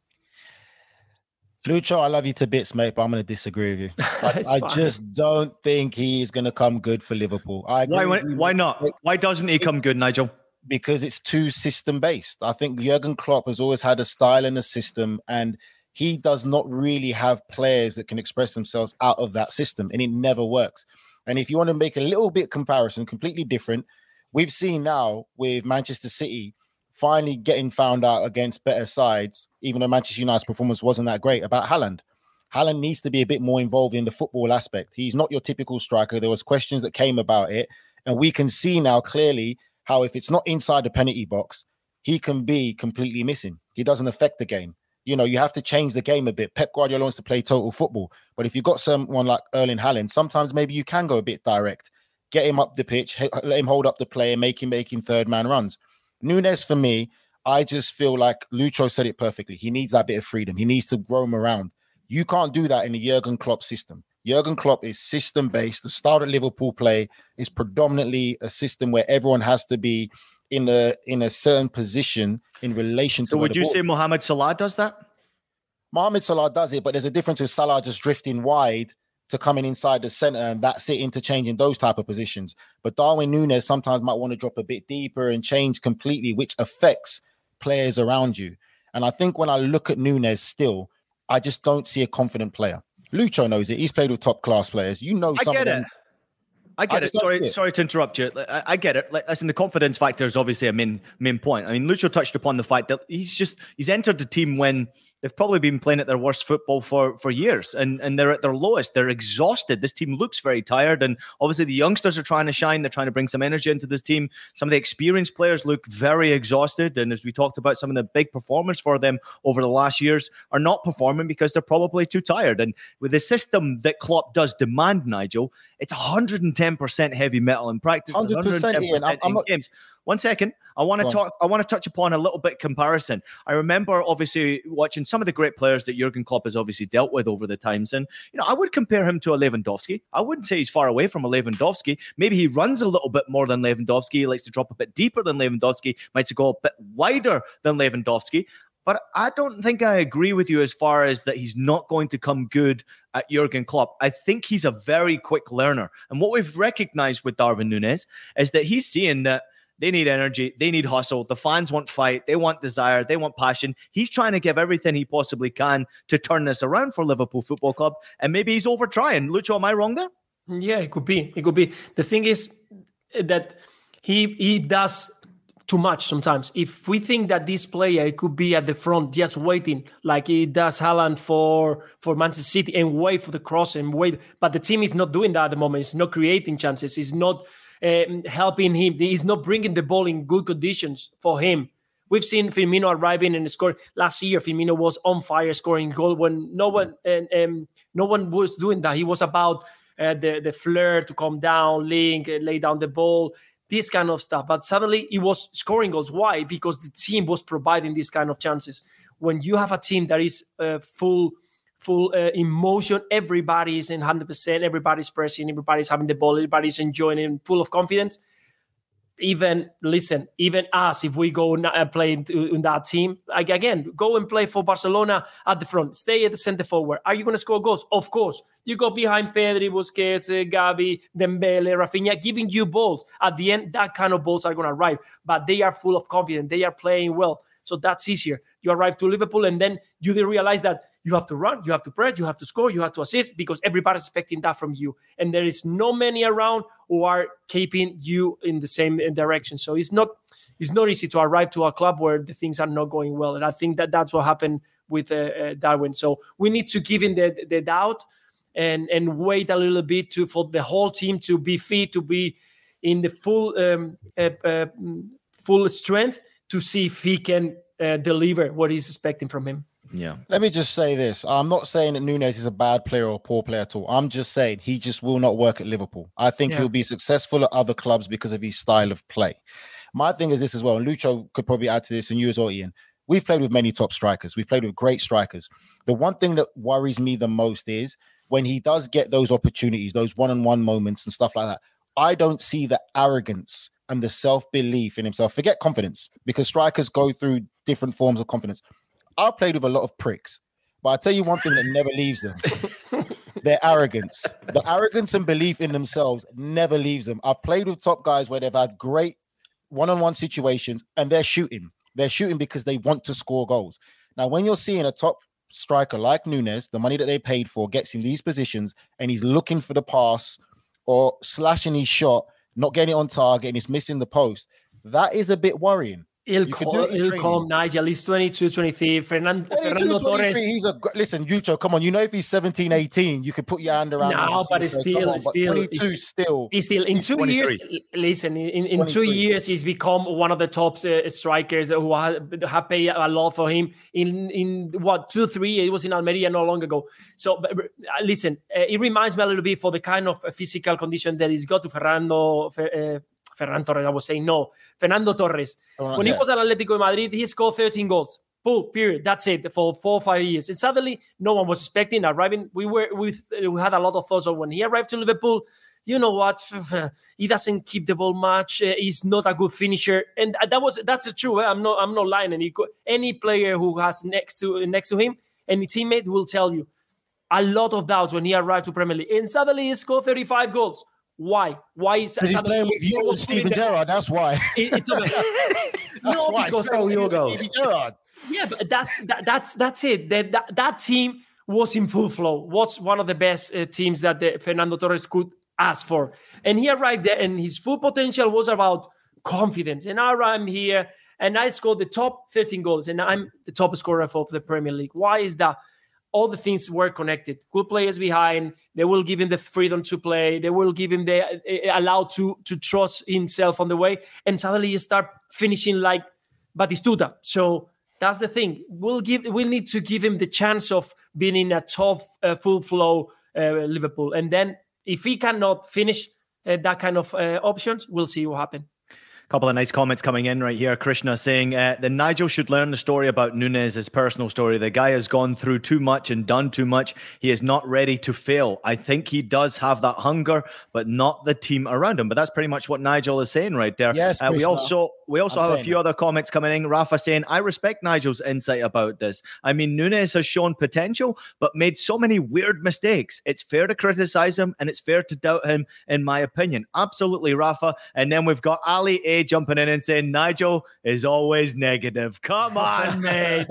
Lucho, I love you to bits, mate, but I'm going to disagree with you. I just don't think he is going to come good for Liverpool. Why not? Why doesn't he come good, Nigel? Because it's too system-based. I think Jurgen Klopp has always had a style and a system, and he does not really have players that can express themselves out of that system, and it never works. And if you want to make a little bit comparison, completely different, we've seen now with Manchester City, finally getting found out against better sides, even though Manchester United's performance wasn't that great, about Haaland. Haaland needs to be a bit more involved in the football aspect. He's not your typical striker. There was questions that came about it, and we can see now clearly how if it's not inside the penalty box, he can be completely missing. He doesn't affect the game. You know, you have to change the game a bit. Pep Guardiola wants to play total football, but if you've got someone like Erling Haaland, sometimes maybe you can go a bit direct, get him up the pitch, let him hold up the play and making third man runs. Nunes, for me, I just feel like Lucho said it perfectly. He needs that bit of freedom. He needs to roam around. You can't do that in the Jurgen Klopp system. Jurgen Klopp is system-based. The style that Liverpool play is predominantly a system where everyone has to be in a certain position in relation to. So would you say Mohamed Salah does that? Mohamed Salah does it, but there's a difference with Salah just drifting wide to coming inside the center, and that's it, interchanging those type of positions. But Darwin Núñez sometimes might want to drop a bit deeper and change completely, which affects players around you. And I think when I look at Núñez still, I just don't see a confident player. Lucho knows it. He's played with top class players. You know, some of them. I get it. Sorry to interrupt you. I get it. Listen, the confidence factor is obviously a main point. I mean, Lucho touched upon the fact that he's entered the team when they've probably been playing at their worst football for years, and they're at their lowest. They're exhausted. This team looks very tired, and obviously the youngsters are trying to shine. They're trying to bring some energy into this team. Some of the experienced players look very exhausted, and as we talked about, some of the big performers for them over the last years are not performing because they're probably too tired. And with the system that Klopp does demand, Nigel, it's 110% heavy metal in practice, 100% in games. 1 second. I want to touch upon a little bit comparison. I remember obviously watching some of the great players that Jurgen Klopp has obviously dealt with over the times. And, you know, I would compare him to a Lewandowski. I wouldn't say he's far away from a Lewandowski. Maybe he runs a little bit more than Lewandowski. He likes to drop a bit deeper than Lewandowski, might go a bit wider than Lewandowski. But I don't think I agree with you as far as that he's not going to come good at Jurgen Klopp. I think he's a very quick learner. And what we've recognized with Darwin Núñez is that he's seeing that they need energy, they need hustle, the fans want fight, they want desire, they want passion. He's trying to give everything he possibly can to turn this around for Liverpool Football Club. And maybe he's over trying. Lucho, am I wrong there? Yeah, it could be. It could be. The thing is that he does too much sometimes. If we think that this player could be at the front just waiting, like he does Haaland for Manchester City, and wait for the cross and wait, but the team is not doing that at the moment. It's not creating chances. It's not helping him. He's not bringing the ball in good conditions for him. We've seen Firmino arriving and scoring. Last year, Firmino was on fire, scoring goal when no one was doing that. He was about the flair to come down, link, lay down the ball, this kind of stuff. But suddenly he was scoring goals. Why? Because the team was providing these kind of chances. When you have a team that is full emotion, everybody is in 100%, everybody's pressing, everybody's having the ball, everybody's enjoying it, full of confidence. Even us, if we go play in that team, like again, go and play for Barcelona at the front, stay at the center forward. Are you going to score goals? Of course. You go behind Pedri, Busquets, Gavi, Dembele, Rafinha, giving you balls. At the end, that kind of balls are going to arrive, but they are full of confidence. They are playing well. So that's easier. You arrive to Liverpool and then you realize that you have to run, you have to press, you have to score, you have to assist, because everybody's expecting that from you. And there is no many around who are keeping you in the same direction. So it's not easy to arrive to a club where the things are not going well. And I think that's what happened with Darwin. So we need to give him the doubt and wait a little bit for the whole team to be fit, to be in the full strength, to see if he can deliver what he's expecting from him. Yeah. Let me just say this. I'm not saying that Núñez is a bad player or a poor player at all. I'm just saying he just will not work at Liverpool. I think he'll be successful at other clubs because of his style of play. My thing is this as well, and Lucho could probably add to this, and you as well, Ian. We've played with many top strikers. We've played with great strikers. The one thing that worries me the most is when he does get those opportunities, those one-on-one moments and stuff like that, I don't see the arrogance and the self-belief in himself. Forget confidence, because strikers go through different forms of confidence. I've played with a lot of pricks, but I tell you one thing that never leaves them. Their arrogance. The arrogance and belief in themselves never leaves them. I've played with top guys where they've had great one-on-one situations and they're shooting. They're shooting because they want to score goals. Now, when you're seeing a top striker like Núñez, the money that they paid for, gets in these positions and he's looking for the pass or slashing his shot, not getting it on target, and he's missing the post, that is a bit worrying. He'll come, Nigel. He's 22, 23. Fernando Torres. Listen, Yucho, come on. You know, if he's 17, 18, you could put your hand around him. No, but it's still 22 still. He's still in 2 years. Listen, in 2 years, he's become one of the top strikers who have paid a lot for him. In what, 2-3 years? It was in Almeria not long ago. So listen, it reminds me a little bit for the kind of physical condition that he's got to Fernando Torres, I was saying no. Fernando Torres. When he was at Atletico de Madrid, he scored 13 goals. Full, period. That's it for 4 or 5 years. And suddenly, no one was expecting arriving. We had a lot of thoughts of when he arrived to Liverpool. You know what? He doesn't keep the ball much. He's not a good finisher, and that's the truth. I'm not lying. And any player who has next to him, any teammate will tell you a lot of doubts when he arrived to Premier League. And suddenly, he scored 35 goals. Why? Because he's playing with you and Steven Gerrard. That's why. No, because all your goals. Yeah, but that's it. That team was in full flow. Was one of the best teams that Fernando Torres could ask for, and he arrived there, and his full potential was about confidence. And now I'm here, and I scored the top 13 goals, and I'm the top scorer of the Premier League. Why is that? All the things were connected. Good players behind. They will give him the freedom to play. They will give him the allowed to trust himself on the way. And suddenly you start finishing like Batistuta. So that's the thing. We'll need to give him the chance of being in a top full flow Liverpool. And then if he cannot finish that kind of options, we'll see what happens. Couple of nice comments coming in right here. Krishna saying that Nigel should learn the story about Nunes, his personal story. The guy has gone through too much and done too much. He is not ready to fail. I think he does have that hunger, but not the team around him. But that's pretty much what Nigel is saying right there. Yes, we also have a few other comments coming in. Rafa saying, I respect Nigel's insight about this. I mean, Nunes has shown potential, but made so many weird mistakes. It's fair to criticize him, and it's fair to doubt him, in my opinion. Absolutely, Rafa. And then we've got Ali A jumping in and saying Nigel is always negative. Come on, mate.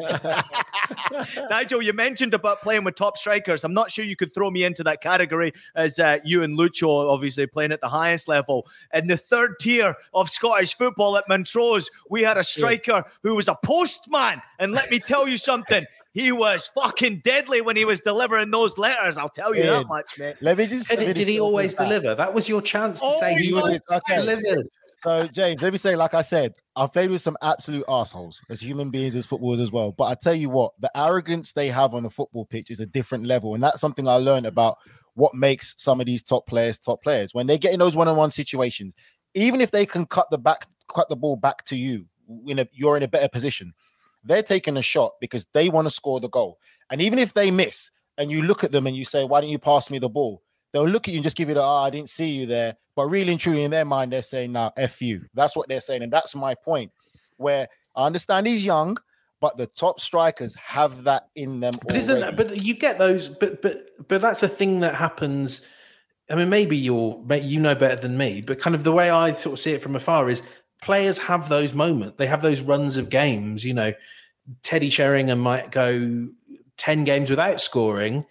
Nigel, you mentioned about playing with top strikers. I'm not sure you could throw me into that category as you and Lucho obviously playing at the highest level. In the third tier of Scottish football at Montrose, we had a striker who was a postman. And let me tell you something. He was fucking deadly when he was delivering those letters. I'll tell you that much, mate. Did he always deliver? That was your chance to say he was delivered. So, James, let me say, like I said, I've played with some absolute assholes as human beings, as footballers as well. But I tell you what, the arrogance they have on the football pitch is a different level. And that's something I learned about what makes some of these top players. When they get in those one-on-one situations, even if they can cut the ball back to you, you're in a better position. They're taking a shot because they want to score the goal. And even if they miss and you look at them and you say, why don't you pass me the ball? They'll look at you and just give you I didn't see you there. But really and truly in their mind, they're saying, nah, F you. That's what they're saying. And that's my point, where I understand he's young, but the top strikers have that in them. But you get those, but that's a thing that happens. I mean, maybe you know better than me, but kind of the way I sort of see it from afar is players have those moments. They have those runs of games. You know, Teddy Sheringham might go 10 games without scoring.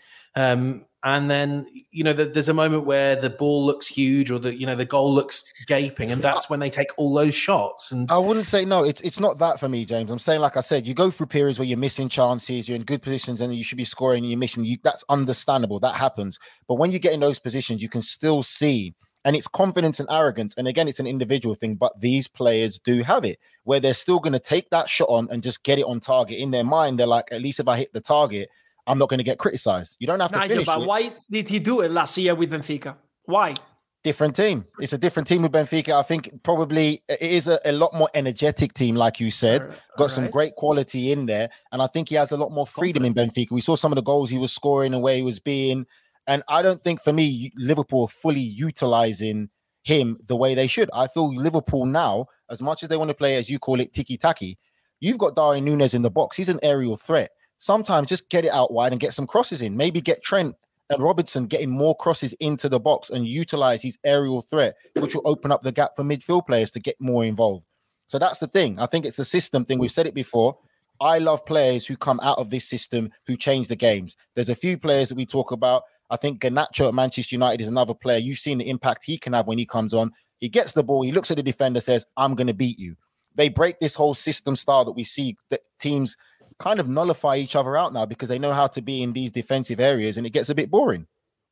And then, there's a moment where the ball looks huge or the goal looks gaping. And that's when they take all those shots. And I wouldn't say, no, it's not that for me, James. I'm saying, like I said, you go through periods where you're missing chances, you're in good positions and you should be scoring and you're missing. That's understandable. That happens. But when you get in those positions, you can still see, and it's confidence and arrogance. And again, it's an individual thing, but these players do have it where they're still going to take that shot on and just get it on target. In their mind, they're like, at least if I hit the target, I'm not going to get criticized. You don't have to finish it. Why did he do it last year with Benfica? Why? Different team. It's a different team with Benfica. I think probably it is a lot more energetic team, like you said. Got some great quality in there. And I think he has a lot more freedom in Benfica. We saw some of the goals he was scoring and where he was being. And I don't think, for me, Liverpool are fully utilizing him the way they should. I feel Liverpool now, as much as they want to play, as you call it, tiki-taki, you've got Darwin Núñez in the box. He's an aerial threat. Sometimes just get it out wide and get some crosses in. Maybe get Trent and Robertson getting more crosses into the box and utilize his aerial threat, which will open up the gap for midfield players to get more involved. So that's the thing. I think it's a system thing. We've said it before. I love players who come out of this system who change the games. There's a few players that we talk about. I think Garnacho at Manchester United is another player. You've seen the impact he can have when he comes on. He gets the ball. He looks at the defender, says, I'm going to beat you. they break this whole system style that we see that teams kind of nullify each other out now because they know how to be in these defensive areas, and it gets a bit boring.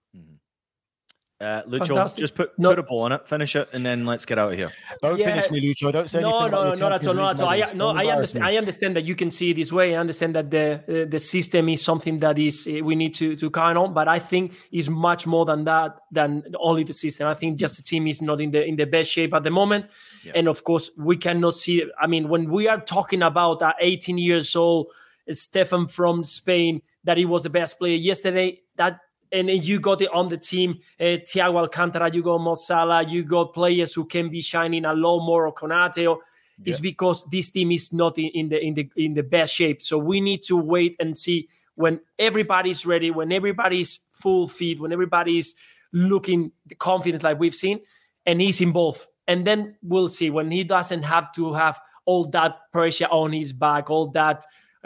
Lucho, Fantastic. just put a ball on it, finish it, and then let's get out of here. Don't finish me, Lucho. Don't say anything. Not at all. I understand that you can see it this way. I understand that the system is something that is we need to count on, but I think it's much more than that, than only the system. I think just the team is not in the best shape at the moment, and of course we cannot see. I mean, when we are talking about 18 years old Stefan from Spain, that he was the best player yesterday, and you got it on the team, Thiago Alcantara, you got Mo Salah, you got players who can be shining a lot more, or Konate. It's because this team is not in the best shape. So we need to wait and see when everybody's ready, when everybody's full feet, when everybody's looking confident like we've seen, and he's involved. And then we'll see when he doesn't have to have all that pressure on his back, all that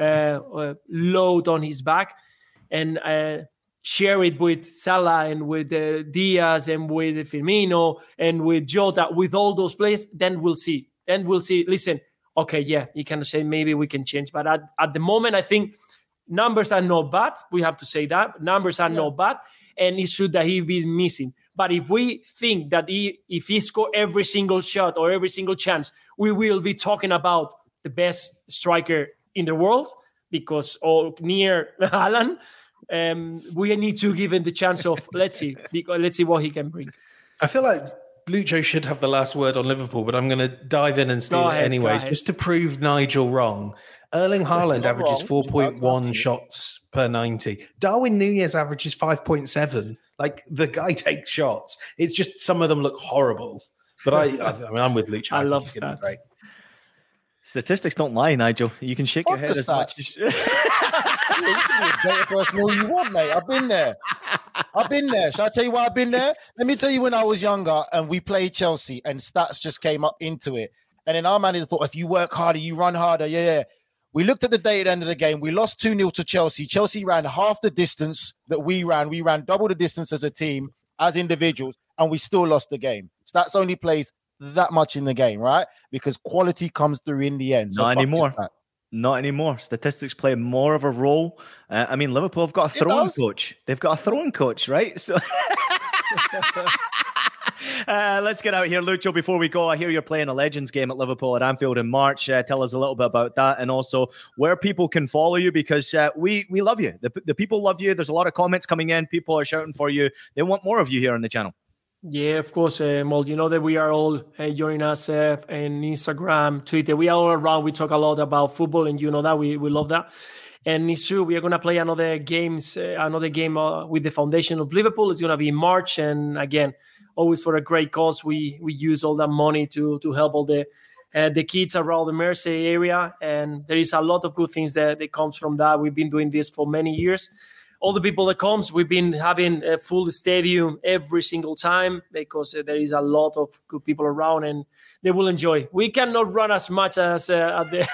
load on his back, and share it with Salah and with Diaz and with Firmino and with Jota, with all those players, then we'll see. Listen, okay, yeah, you can say maybe we can change. But at the moment, I think numbers are not bad. We have to say that. Numbers are not bad. And it's true that he be missing. But if we think that if he score every single shot or every single chance, we will be talking about the best striker in the world, or near Haaland. We need to give him the chance of let's see what he can bring. I feel like Lucho should have the last word on Liverpool, but I'm going to dive in and steal it anyway, just to prove Nigel wrong. Erling Haaland averages 4.1 shots per 90. Darwin Núñez averages 5.7. Like, the guy takes shots. It's just some of them look horrible. But I mean, I'm with Lucho. I love stats. Great. Statistics don't lie, Nigel. You can shake your head as much as you can be a data person all you want, mate. I've been there. Shall I tell you why I've been there? Let me tell you when I was younger and we played Chelsea and stats just came up into it. And then our manager thought, if you work harder, you run harder. Yeah. We looked at the data at the end of the game. We lost 2-0 to Chelsea. Chelsea ran half the distance that we ran. We ran double the distance as a team, as individuals, and we still lost the game. Stats only plays that much in the game, right? Because quality comes through in the end. So Not anymore. Statistics play more of a role. I mean, Liverpool have got a throwing coach. They've got a throwing coach, right? So let's get out here, Lucho. Before we go, I hear you're playing a Legends game at Liverpool at Anfield in March. Tell us a little bit about that, and also where people can follow you, because we love you. The people love you. There's a lot of comments coming in. People are shouting for you. They want more of you here on the channel. Yeah, of course, Mold. You know that we are all joining us in Instagram, Twitter. We are all around. We talk a lot about football, and you know that we love that. And it's true, we are going to play another game with the foundation of Liverpool. It's going to be in March, and again, always for a great cause. We use all that money to help all the kids around the Mersey area, and there is a lot of good things that comes from that. We've been doing this for many years. All the people that comes, we've been having a full stadium every single time because there is a lot of good people around and they will enjoy. We cannot run as much as the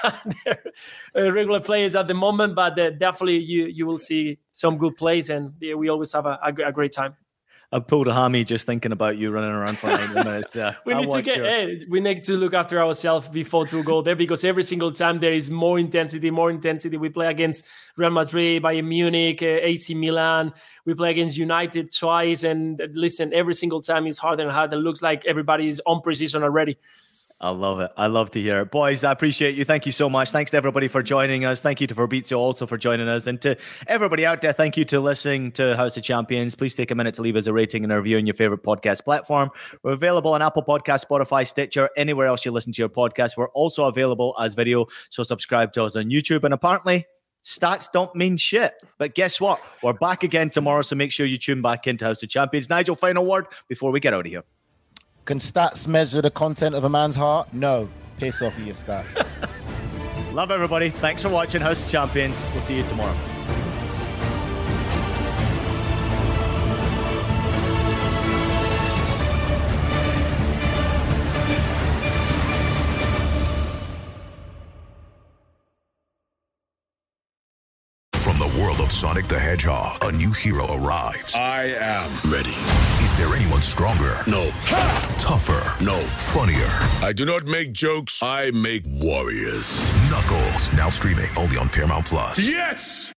regular players at the moment, but definitely you will see some good plays, and we always have a great time. I pulled a hammy just thinking about you running around for 90 minutes. We need to look after ourselves before to go there, because every single time there is more intensity. We play against Real Madrid, Bayern Munich, AC Milan. We play against United twice. And listen, every single time is harder and harder. It looks like everybody is on precision already. I love it. I love to hear it. Boys, I appreciate you. Thank you so much. Thanks to everybody for joining us. Thank you to Fabrizio also for joining us. And to everybody out there, thank you to listening to House of Champions. Please take a minute to leave us a rating and a review on your favorite podcast platform. We're available on Apple Podcasts, Spotify, Stitcher, anywhere else you listen to your podcast. We're also available as video, so subscribe to us on YouTube. And apparently, stats don't mean shit. But guess what? We're back again tomorrow, so make sure you tune back into House of Champions. Nigel, final word before we get out of here. Can stats measure the content of a man's heart? No. Piss off of your stats. Love everybody. Thanks for watching House of Champions. We'll see you tomorrow. From the world of soccer Sonic the Hedgehog, a new hero arrives. I am ready. Is there anyone stronger? No. Tougher? No. Funnier? I do not make jokes, I make warriors. Knuckles, now streaming only on Paramount Plus. Yes!